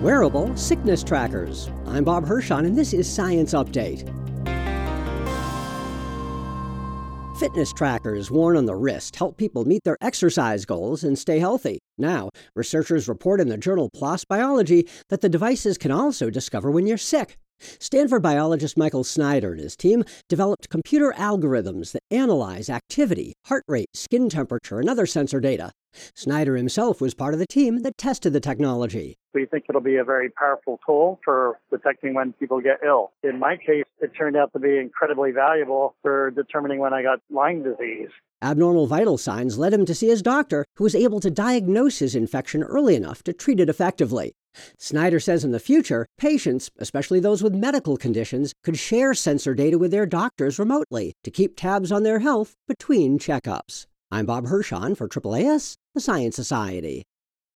Wearable sickness trackers. I'm Bob Hirschon, and this is Science Update. Fitness trackers worn on the wrist help people meet their exercise goals and stay healthy. Now, researchers report in the journal PLOS Biology that the devices can also discover when you're sick. Stanford biologist Michael Snyder and his team developed computer algorithms that analyze activity, heart rate, skin temperature, and other sensor data. Snyder himself was part of the team that tested the technology. We think it'll be a very powerful tool for detecting when people get ill. In my case, it turned out to be incredibly valuable for determining when I got Lyme disease. Abnormal vital signs led him to see his doctor, who was able to diagnose his infection early enough to treat it effectively. Snyder says in the future, patients, especially those with medical conditions, could share sensor data with their doctors remotely to keep tabs on their health between checkups. I'm Bob Hirschon for AAAS, the Science Society.